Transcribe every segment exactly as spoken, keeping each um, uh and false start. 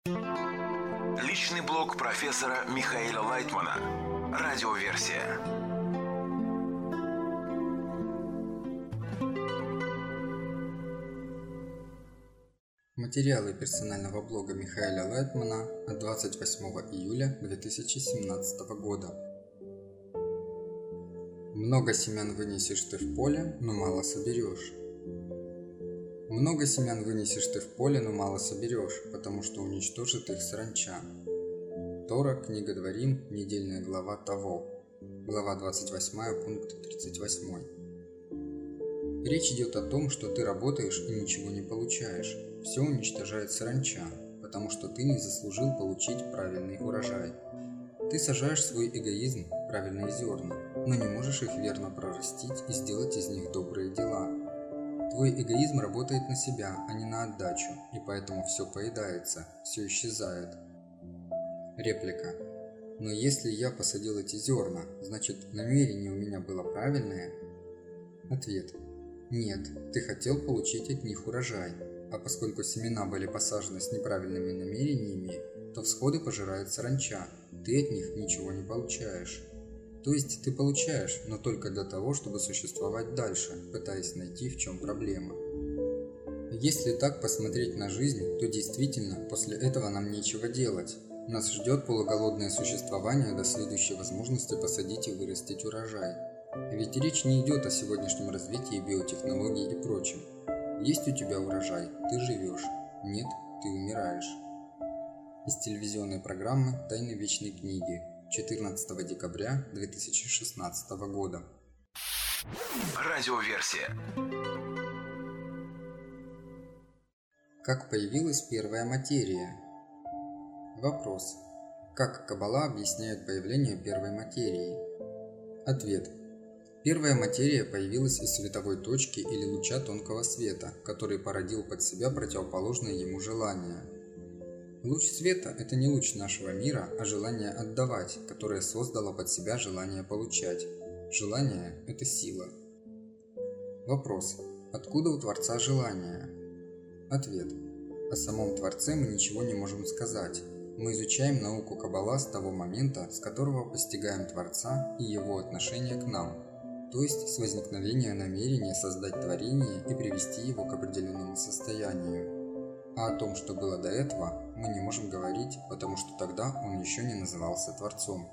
Личный блог профессора Михаила Лайтмана. Радиоверсия. Материалы персонального блога Михаила Лайтмана от двадцать восьмого июля две тысячи семнадцатого года. Много семян вынесешь ты в поле, но мало соберешь. Много семян вынесешь ты в поле, но мало соберешь, потому что уничтожит их саранча. Тора, книга Дворим, недельная глава того. Глава двадцать восьмая, пункт тридцать восемь. Речь идет о том, что ты работаешь и ничего не получаешь. Все уничтожает саранча, потому что ты не заслужил получить правильный урожай. Ты сажаешь свой эгоизм, правильные зерна, но не можешь их верно прорастить и сделать из них добрые дела. Твой эгоизм работает на себя, а не на отдачу, и поэтому все поедается, все исчезает. Реплика. Но если я посадил эти зерна, значит намерение у меня было правильное? Ответ. Нет, ты хотел получить от них урожай, а поскольку семена были посажены с неправильными намерениями, то всходы пожирает саранча, ты от них ничего не получаешь. То есть ты получаешь, но только для того, чтобы существовать дальше, пытаясь найти, в чем проблема. Если так посмотреть на жизнь, то действительно после этого нам нечего делать. Нас ждет полуголодное существование до следующей возможности посадить и вырастить урожай. Ведь речь не идет о сегодняшнем развитии биотехнологий и прочем. Есть у тебя урожай, ты живешь. Нет, ты умираешь. Из телевизионной программы «Тайны вечной книги» четырнадцатого декабря две тысячи шестнадцатого года. Радиоверсия. Как появилась первая материя? Вопрос. Как Каббала объясняет появление первой материи? Ответ. Первая материя появилась из световой точки или луча тонкого света, который породил под себя противоположное ему желание. Луч света – это не луч нашего мира, а желание отдавать, которое создало под себя желание получать. Желание – это сила. Вопрос. Откуда у Творца желание? Ответ. О самом Творце мы ничего не можем сказать. Мы изучаем науку Каббала с того момента, с которого постигаем Творца и его отношение к нам, то есть с возникновения намерения создать творение и привести его к определенному состоянию. А о том, что было до этого, мы не можем говорить, потому что тогда он еще не назывался Творцом.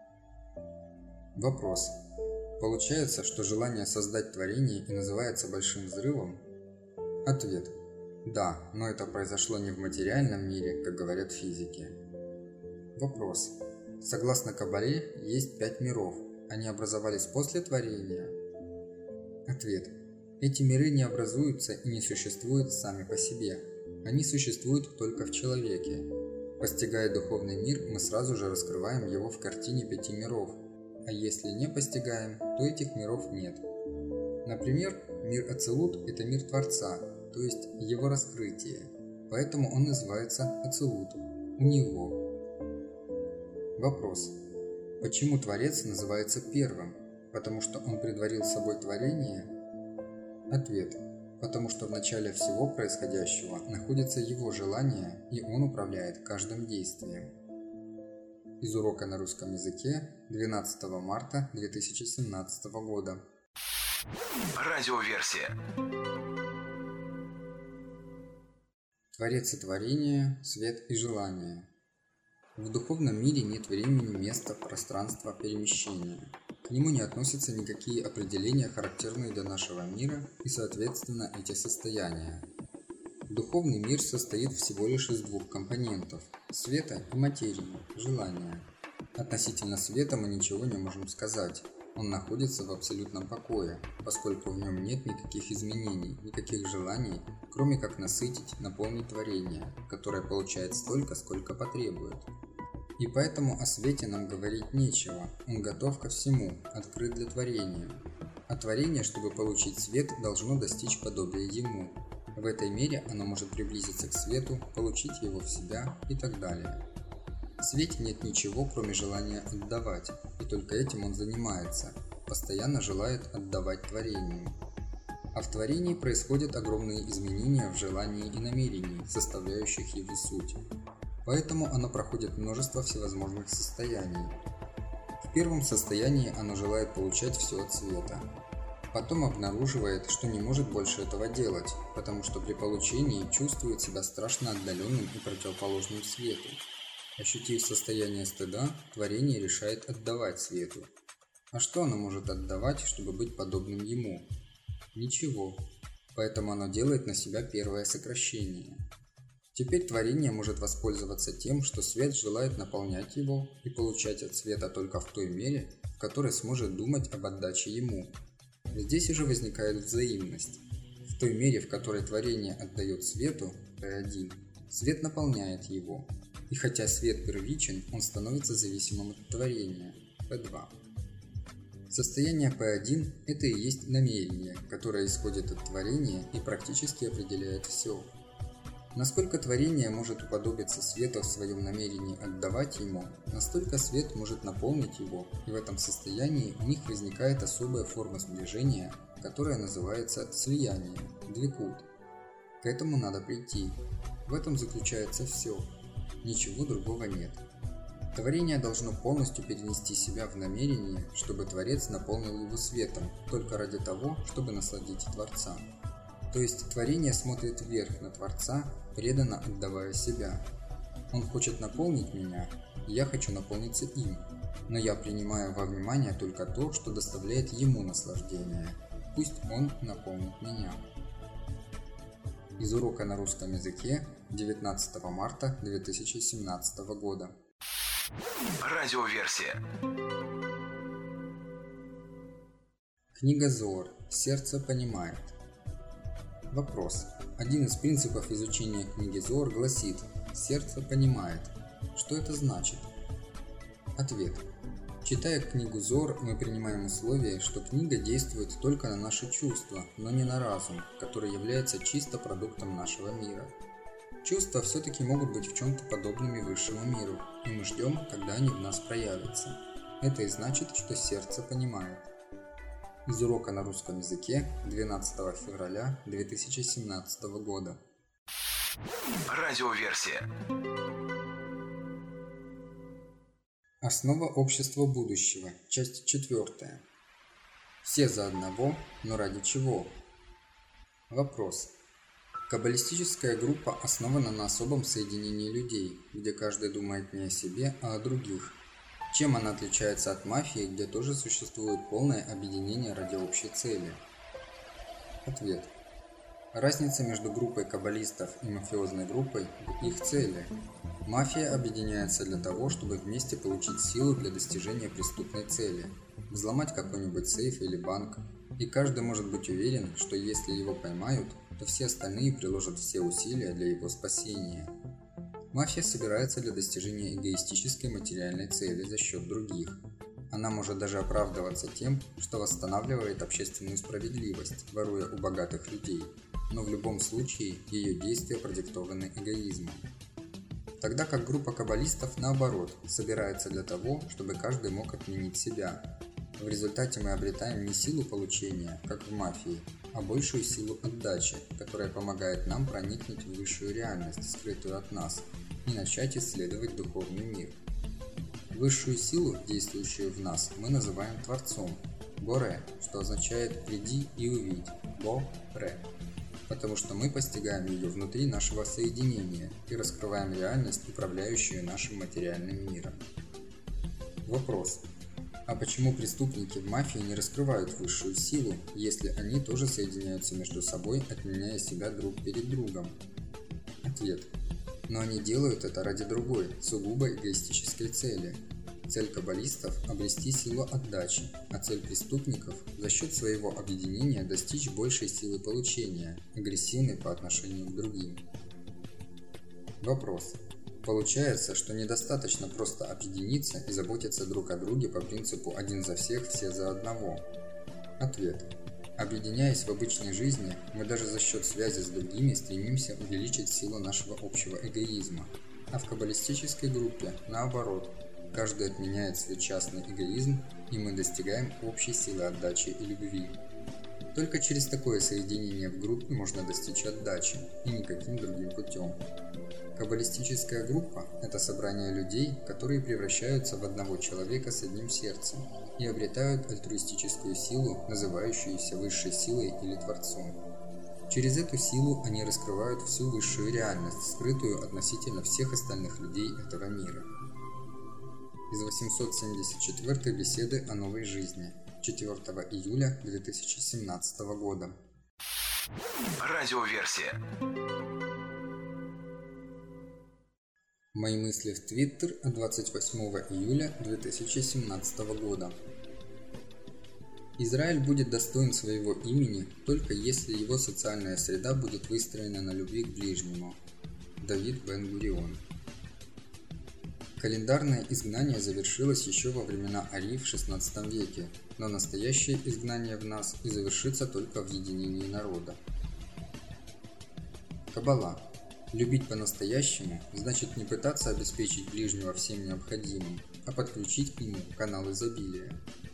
Вопрос. Получается, что желание создать творение и называется большим взрывом? Ответ. Да, но это произошло не в материальном мире, как говорят физики. Вопрос. Согласно Каббале, есть пять миров. Они образовались после творения? Ответ. Эти миры не образуются и не существуют сами по себе. Они существуют только в человеке. Постигая духовный мир, мы сразу же раскрываем его в картине пяти миров. А если не постигаем, то этих миров нет. Например, мир Ацилут – это мир Творца, то есть его раскрытие. Поэтому он называется Ацилут. У него. Вопрос. Почему Творец называется первым? Потому что он предварил собой творение? Ответ. Потому что в начале всего происходящего находится его желание, и он управляет каждым действием. Из урока на русском языке двенадцатого марта две тысячи семнадцатого года. Радиоверсия. Творец и творение, свет и желание. В духовном мире нет времени, места, пространства, перемещения. К нему не относятся никакие определения, характерные для нашего мира, и, соответственно, эти состояния. Духовный мир состоит всего лишь из двух компонентов – света и материи, желания. Относительно света мы ничего не можем сказать. Он находится в абсолютном покое, поскольку в нем нет никаких изменений, никаких желаний, кроме как насытить, наполнить творение, которое получает столько, сколько потребует. И поэтому о свете нам говорить нечего, он готов ко всему, открыт для творения. А творение, чтобы получить свет, должно достичь подобия ему. В этой мере оно может приблизиться к свету, получить его в себя и так далее. В свете нет ничего, кроме желания отдавать, и только этим он занимается, постоянно желает отдавать творению. А в творении происходят огромные изменения в желании и намерении, составляющих его суть. поэтому оно проходит множество всевозможных состояний. В первом состоянии оно желает получать все от света. Потом обнаруживает, что не может больше этого делать, потому что при получении чувствует себя страшно отдаленным и противоположным свету. Ощутив состояние стыда, творение решает отдавать свету. А что оно может отдавать, чтобы быть подобным ему? Ничего. Поэтому оно делает на себя первое сокращение. Теперь творение может воспользоваться тем, что свет желает наполнять его и получать от света только в той мере, в которой сможет думать об отдаче ему. Здесь уже возникает взаимность. В той мере, в которой творение отдает свету, пэ один, свет наполняет его. И хотя свет первичен, он становится зависимым от творения, пэ два. Состояние пэ один – это и есть намерение, которое исходит от творения и практически определяет все. Насколько творение может уподобиться свету в своем намерении отдавать ему, настолько свет может наполнить его, и в этом состоянии у них возникает особая форма сближения, которая называется слияние, двикут. К этому надо прийти. В этом заключается все. Ничего другого нет. Творение должно полностью перенести себя в намерение, чтобы Творец наполнил его светом, только ради того, чтобы насладить Творца. То есть творение смотрит вверх на Творца, преданно отдавая себя. Он хочет наполнить меня, и я хочу наполниться им, но я принимаю во внимание только то, что доставляет ему наслаждение. Пусть он наполнит меня. Из урока на русском языке девятнадцатого марта две тысячи семнадцатого года. Радиоверсия. Книга Зоар. Сердце понимает. Вопрос. Один из принципов изучения книги Зоар гласит: «Сердце понимает». Что это значит? Ответ. Читая книгу Зоар, мы принимаем условие, что книга действует только на наши чувства, но не на разум, который является чисто продуктом нашего мира. Чувства все-таки могут быть в чем-то подобными высшему миру, и мы ждем, когда они в нас проявятся. Это и значит, что сердце понимает. Из урока на русском языке двенадцатого февраля две тысячи семнадцатого года. Радиоверсия. Основа общества будущего. Часть четвертая. Все за одного, но ради чего? Вопрос. Каббалистическая группа основана на особом соединении людей, где каждый думает не о себе, а о других. Чем она отличается от мафии, где тоже существует полное объединение ради общей цели? Ответ. Разница между группой каббалистов и мафиозной группой в их цели. Мафия объединяется для того, чтобы вместе получить силу для достижения преступной цели, взломать какой-нибудь сейф или банк, и каждый может быть уверен, что если его поймают, то все остальные приложат все усилия для его спасения. Мафия собирается для достижения эгоистической материальной цели за счет других. Она может даже оправдываться тем, что восстанавливает общественную справедливость, воруя у богатых людей, но в любом случае ее действия продиктованы эгоизмом. Тогда как группа каббалистов, наоборот, собирается для того, чтобы каждый мог отменить себя. В результате мы обретаем не силу получения, как в мафии, а большую силу отдачи, которая помогает нам проникнуть в высшую реальность, скрытую от нас, и начать исследовать духовный мир. Высшую силу, действующую в нас, мы называем Творцом, Боре, что означает «приди и увидь», Бо-ре, потому что мы постигаем ее внутри нашего соединения и раскрываем реальность, управляющую нашим материальным миром. Вопрос. А почему преступники в мафии не раскрывают высшую силу, если они тоже соединяются между собой, отменяя себя друг перед другом? Ответ. Но они делают это ради другой, сугубо эгоистической цели. Цель каббалистов – обрести силу отдачи, а цель преступников – за счет своего объединения достичь большей силы получения, агрессивной по отношению к другим. Вопрос. Получается, что недостаточно просто объединиться и заботиться друг о друге по принципу «один за всех, все за одного». Ответ. Объединяясь в обычной жизни, мы даже за счет связи с другими стремимся увеличить силу нашего общего эгоизма, а в каббалистической группе, наоборот, каждый отменяет свой частный эгоизм, и мы достигаем общей силы отдачи и любви. Только через такое соединение в группе можно достичь отдачи, и никаким другим путем. Каббалистическая группа – это собрание людей, которые превращаются в одного человека с одним сердцем и обретают альтруистическую силу, называющуюся высшей силой или Творцом. Через эту силу они раскрывают всю высшую реальность, скрытую относительно всех остальных людей этого мира. Из восемьсот семьдесят четвёртой беседы о новой жизни, четвёртого июля две тысячи семнадцатого года. Радиоверсия. Мои мысли в Твиттер от двадцать восьмого июля две тысячи семнадцатого года. Израиль будет достоин своего имени, только если его социальная среда будет выстроена на любви к ближнему. Давид Бен-Гурион. Календарное изгнание завершилось еще во времена Арии в шестнадцатом веке, но настоящее изгнание в нас и завершится только в единении народа. Каббала. Любить по-настоящему значит не пытаться обеспечить ближнего всем необходимым, а подключить к нему канал изобилия.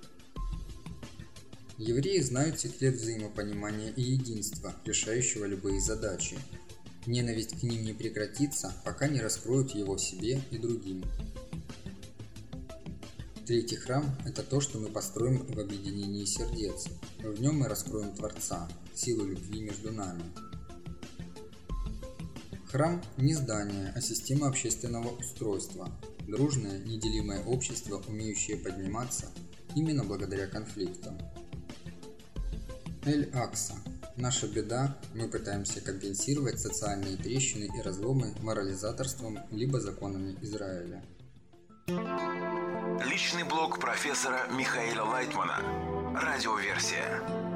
Евреи знают секрет взаимопонимания и единства, решающего любые задачи. Ненависть к ним не прекратится, пока не раскроют его себе и другим. Третий храм – это то, что мы построим в объединении сердец. В нем мы раскроем Творца, силу любви между нами. Храм – не здание, а система общественного устройства. Дружное, неделимое общество, умеющее подниматься именно благодаря конфликтам. Эль-Акса. Наша беда – мы пытаемся компенсировать социальные трещины и разломы морализаторством либо законами Израиля. Личный блог профессора Михаила Лайтмана. Радиоверсия.